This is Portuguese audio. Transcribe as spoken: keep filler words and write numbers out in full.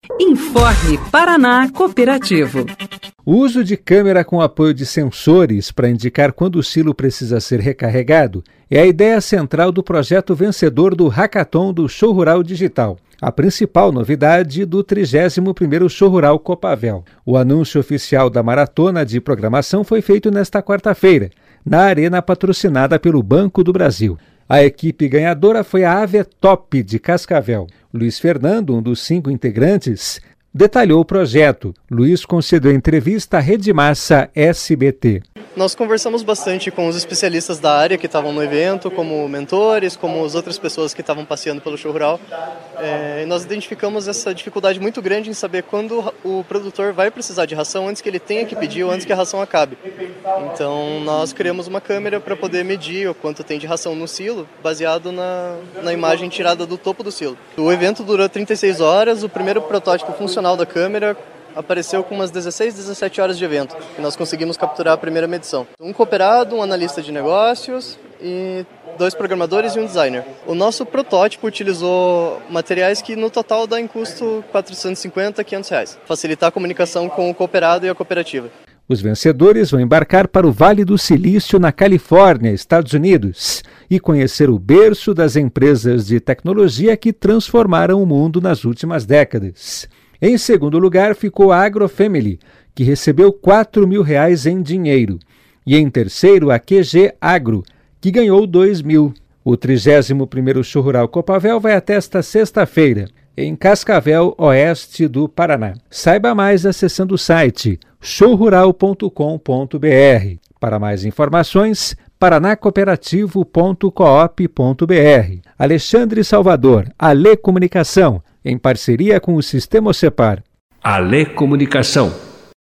Informe Paraná Cooperativo. O uso de câmera com apoio de sensores para indicar quando o silo precisa ser recarregado é a ideia central do projeto vencedor do Hackathon do Show Rural Digital, a principal novidade do trigésimo primeiro Show Rural Copavel. O anúncio oficial da maratona de programação foi feito nesta quarta-feira, na arena patrocinada pelo Banco do Brasil. A equipe ganhadora foi a Avetop de Cascavel. Luiz Fernando, um dos cinco integrantes, detalhou o projeto. Luiz concedeu entrevista à Rede Massa S B T. Nós conversamos bastante com os especialistas da área que estavam no evento, como mentores, como as outras pessoas que estavam passeando pelo show rural. É, e nós identificamos essa dificuldade muito grande em saber quando o produtor vai precisar de ração antes que ele tenha que pedir ou antes que a ração acabe. Então nós criamos uma câmera para poder medir o quanto tem de ração no silo, baseado na, na imagem tirada do topo do silo. O evento durou trinta e seis horas, o primeiro protótipo funcional da câmera apareceu com umas dezesseis, dezessete horas de evento, e nós conseguimos capturar a primeira medição. Um cooperado, um analista de negócios e dois programadores e um designer. O nosso protótipo utilizou materiais que no total dá em custo quatrocentos e cinquenta, quinhentos reais. Facilitar a comunicação com o cooperado e a cooperativa. Os vencedores vão embarcar para o Vale do Silício, na Califórnia, Estados Unidos, e conhecer o berço das empresas de tecnologia que transformaram o mundo nas últimas décadas. Em segundo lugar ficou a AgroFamily, que recebeu quatro mil reais em dinheiro. E em terceiro, a Q G Agro, que ganhou dois mil. O trigésimo primeiro Show Rural Copavel vai até esta sexta-feira, em Cascavel, oeste do Paraná. Saiba mais acessando o site show rural ponto com ponto b r. Para mais informações, paraná cooperativo ponto coop ponto b r. Alexandre Salvador, Ale Comunicação, em parceria com o Sistema Ocepar. Ale Comunicação.